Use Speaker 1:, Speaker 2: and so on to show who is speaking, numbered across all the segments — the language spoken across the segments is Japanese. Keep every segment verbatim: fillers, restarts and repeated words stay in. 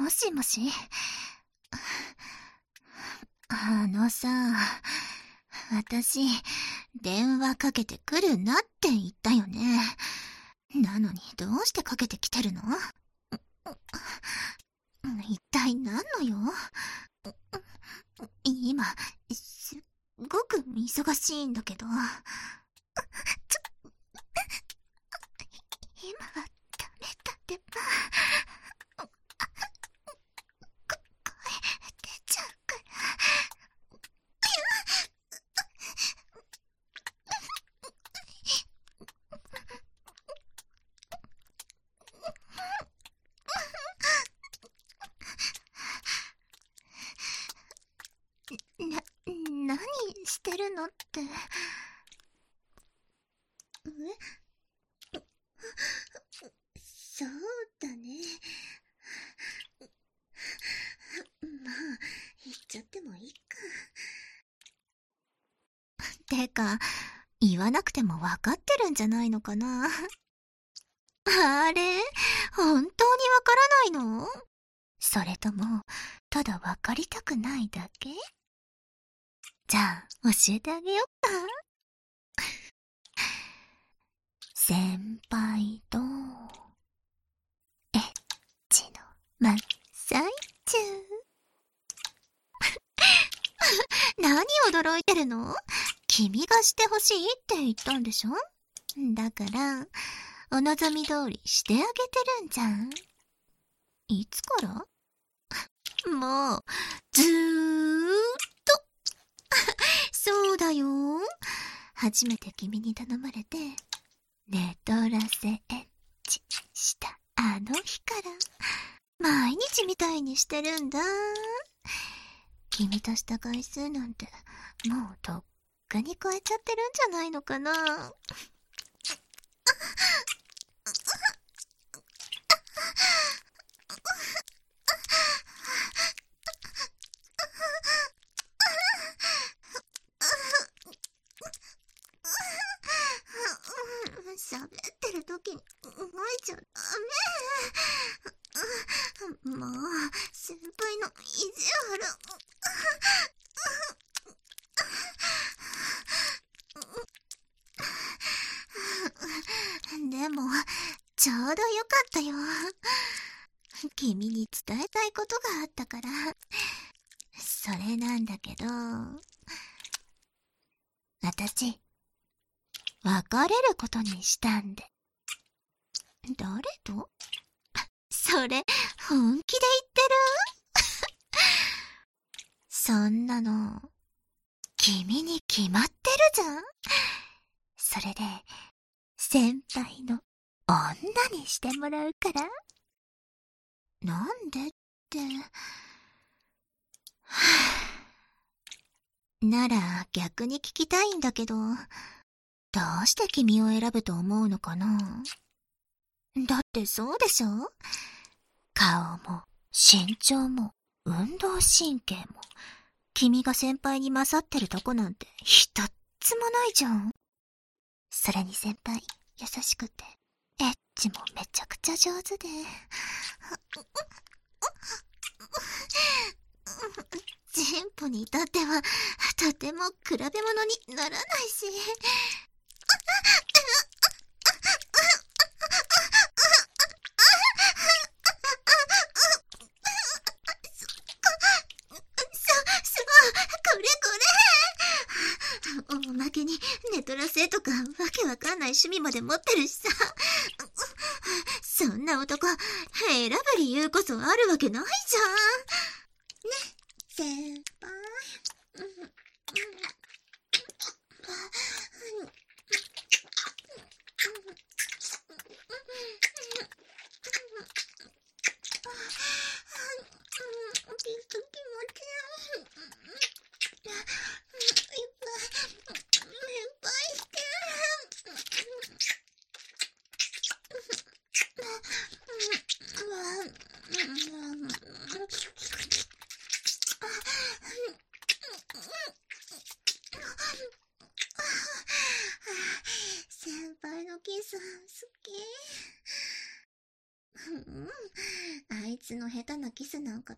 Speaker 1: もしもし。あのさ、私、電話かけてくるなって言ったよね。なのにどうしてかけてきてるの？一体何の用？今、すっごく忙しいんだけど。ちょ、今はダメだってば。こ、声出ちゃうから。な、何してるのって。え？そうだね。まあ、言っちゃってもいいか。てか、言わなくても分かってるんじゃないのかな。あれ？本当に分からないの？それとも、ただ分かりたくないだけ？じゃあ、教えてあげよっか。先輩と、エッチの真っ最中。何驚いてるの？君がしてほしいって言ったんでしょ？だから、お望み通りしてあげてるんじゃん。いつから？もう、ずーっと。そうだよ。初めて君に頼まれて、寝取らせエッチしたあの日から、毎日みたいにしてるんだ。君とした回数なんて、もうとっくに超えちゃってるんじゃないのかな。喋ってる時に動いちゃダメ。もう、先輩の意地悪。でも、ちょうどよかったよ。君に伝えたいことがあったから。それなんだけど、私、別れることにしたんで。誰と？それ、本気で言ってる？そんなの、君に決まってるじゃん。それで、先輩の女にしてもらうから。なんでって。なら逆に聞きたいんだけど、どうして君を選ぶと思うのかな？だってそうでしょ？顔も身長も運動神経も君が先輩に勝ってるとこなんて一つもないじゃん。それに先輩優しくてエッチもめちゃくちゃ上手で、ジンポに至ってはとても比べ物にならないし。おまけに寝取らせとかわけわかんない趣味まで持ってるしさ。そんな男選ぶ理由こそあるわけないじゃん。ね、先輩。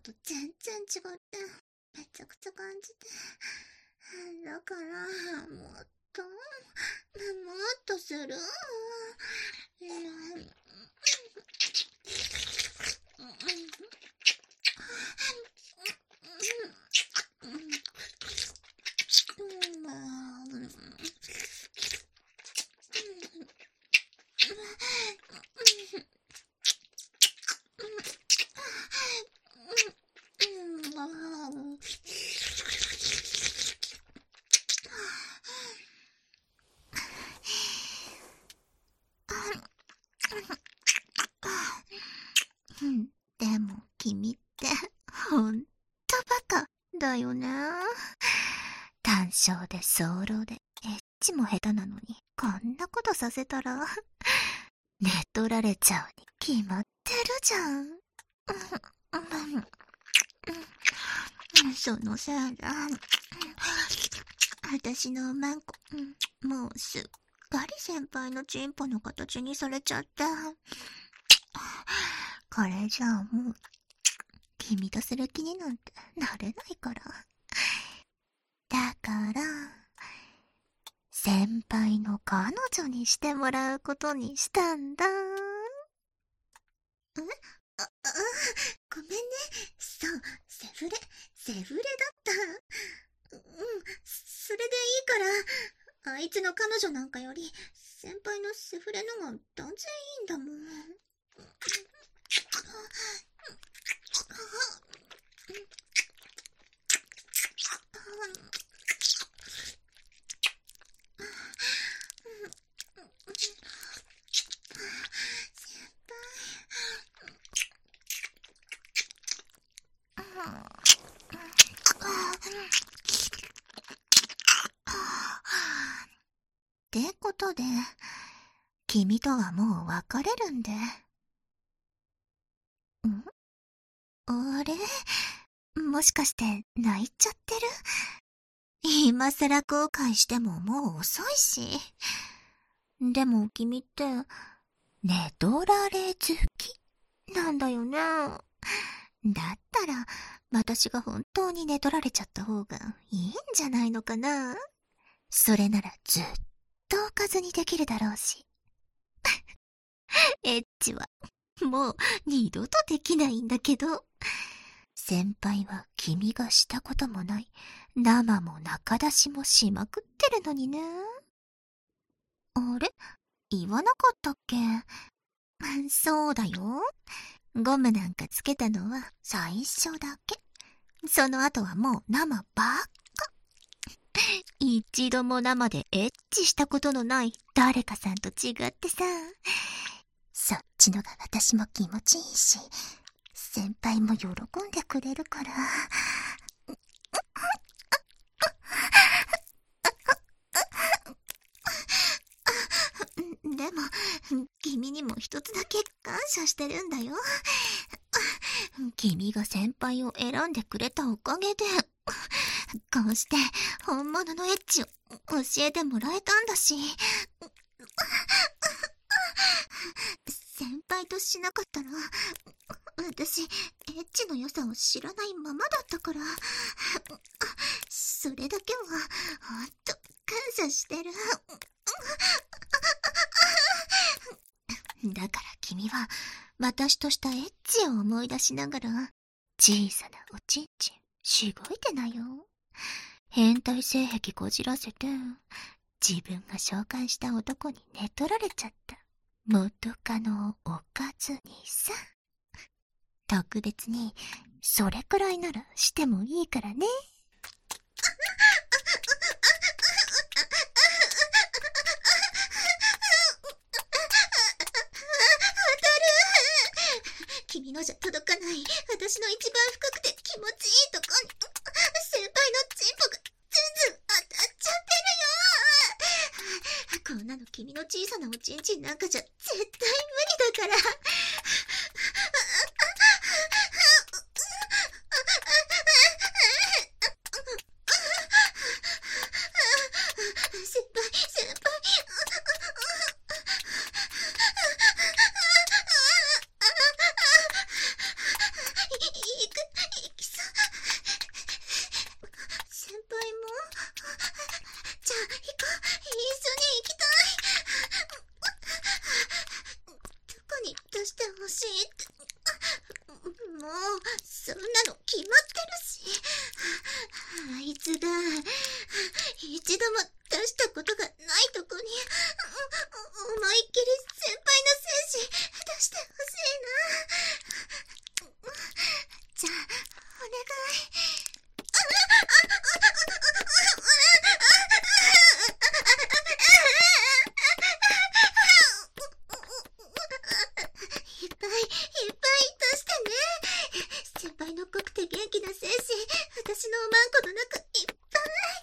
Speaker 1: と全然違って、めちゃくちゃ感じて。だから、もっと、もっとする。でも君ってほんとバカだよね。単勝で早漏でエッチも下手なのにこんなことさせたら寝取られちゃうに決まってるじゃん。そのせいで私のマンコもうすっかり先輩のチンポの形にされちゃった。これじゃあもう君とする気になんてなれないから。だから先輩の彼女にしてもらうことにしたんだ。えああごめんね。そう、セフレセフレだった。うん、それでいいから。あいつの彼女なんかより先輩のセフレのが断然いいんだもん。ってことで、君とはもう別れるんで。ん？あれ？もしかして泣いちゃってる？今更後悔してももう遅いし。でも君って、寝取られ好きなんだよね。だったら、私が本当に寝取られちゃった方がいいんじゃないのかな。それならずっとおかずにできるだろうし。エッチは、もう二度とできないんだけど。先輩は君がしたこともない生も中出しもしまくってるのにね。あれ？言わなかったっけ？そうだよ。ゴムなんかつけたのは最初だけ。その後はもう生ばっか。一度も生でエッチしたことのない誰かさんと違ってさ。そっちのが私も気持ちいいし、先輩も喜んでくれるから。でも、君にも一つだけ感謝してるんだよ。君が先輩を選んでくれたおかげで、こうして本物のエッチを教えてもらえたんだし。先輩としなかったら、私、エッチの良さを知らないままだったから、それだけは、ほんと、感謝してる。だから君は、私としたエッチを思い出しながら、小さなおちんちん、しごいてなよ。変態性癖こじらせて、自分が紹介した男に寝取られちゃった。元カノをおかずにさ。特別に、それくらいならしてもいいからね。君のじゃ届かない私の一番深くて気持ちいいとこに先輩のチンポがズンズン当たっちゃってるよ。こんなの君の小さなおちんちんなんかじゃ絶対無理だから。先輩先輩いく、いすが、一度も出したことがないとこに、思いっきり先輩の精子出してほしいな。じゃあ、お願い。いっぱいいっぱい出してね。先輩の濃くて元気な精子、私のおまんこの中いっぱい。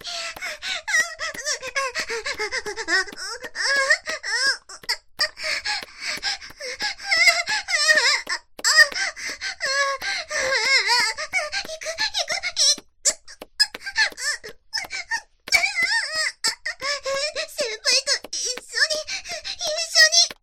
Speaker 1: 先輩と一緒に、一緒に、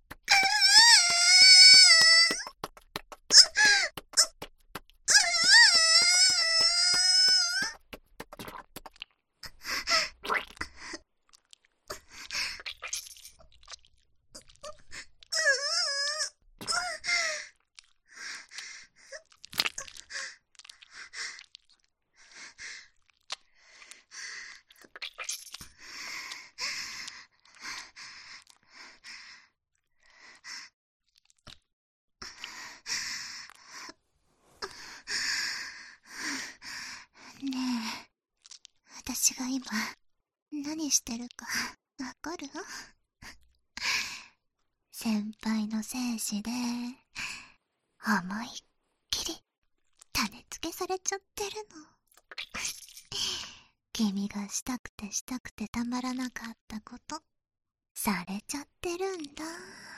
Speaker 1: ねえ、私が今、何してるか、わかる？先輩の精子で、思いっきり、種付けされちゃってるの。君がしたくてしたくてたまらなかったこと、されちゃってるんだ。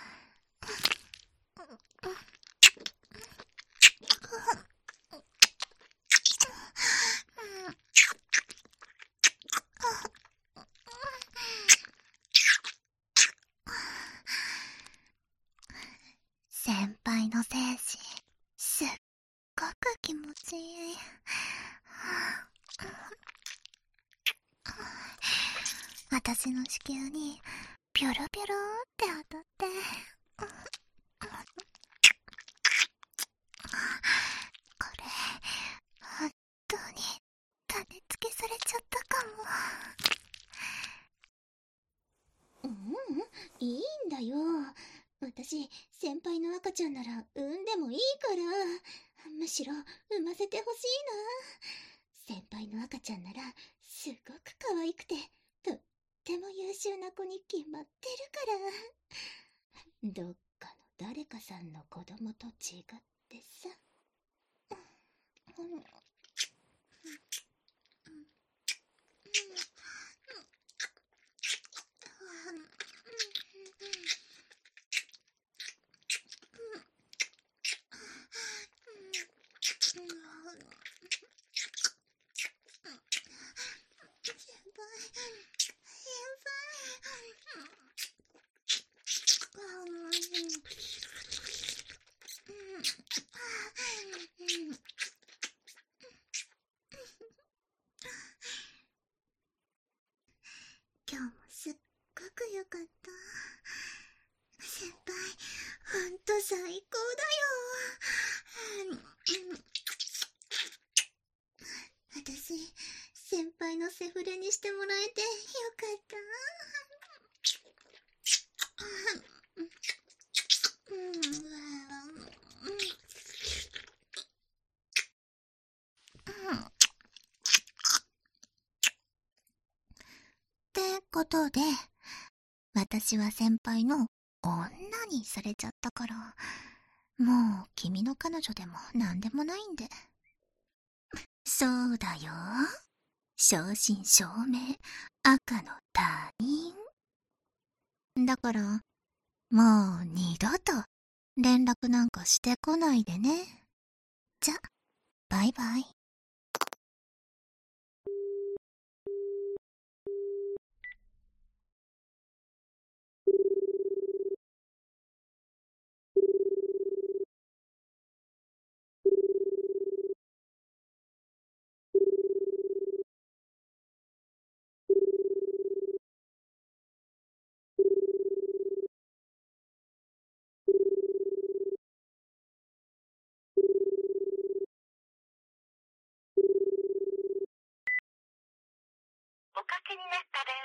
Speaker 1: 先輩の精子、すっごく気持ちいい。私の子宮にピョロピョロって当たって、これ本当に種付けされちゃったかも。うん、いいんだよ。私、先輩の赤ちゃんなら産んでもいいから。むしろ産ませてほしいな。先輩の赤ちゃんならすごく可愛くてとっても優秀な子に決まってるから。どっかの誰かさんの子供と違ってさ。うん今日もすっごく良かった。先輩、ほんと最高だよ。私、先輩のセフレにしてもらえてよかった。ってことで、私は先輩の女にされちゃったから、もう君の彼女でもなんでもないんで。そうだよ。正真正銘、赤の他人。だから、もう二度と連絡なんかしてこないでね。じゃ、バイバイ。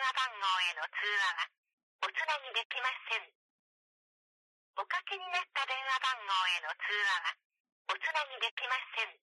Speaker 2: 話番号への通話はおつなぎできません。おかけになった電話番号への通話はおつなぎできません。